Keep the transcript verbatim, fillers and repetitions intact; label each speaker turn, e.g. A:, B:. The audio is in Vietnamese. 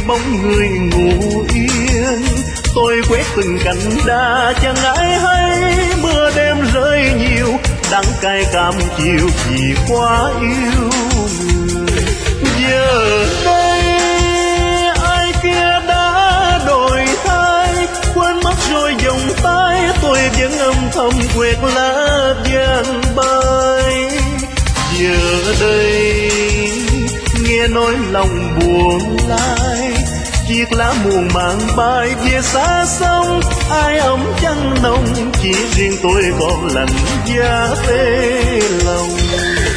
A: bóng người ngủ yên. Tôi quét từng cành đa chẳng ai hay, mưa đêm rơi nhiều đắng cay cam chiều vì quá yêu người. Giờ đây ai kia đã đổi thay, quên mất rồi vòng tay, tôi vẫn âm thầm quẹt lá vàng bay. Giờ đây nghe nói lòng buồn lai, chiếc lá muôn màng bay về xa sông, ai ấm trăng nồng, chỉ riêng tôi còn lạnh giá tê lòng.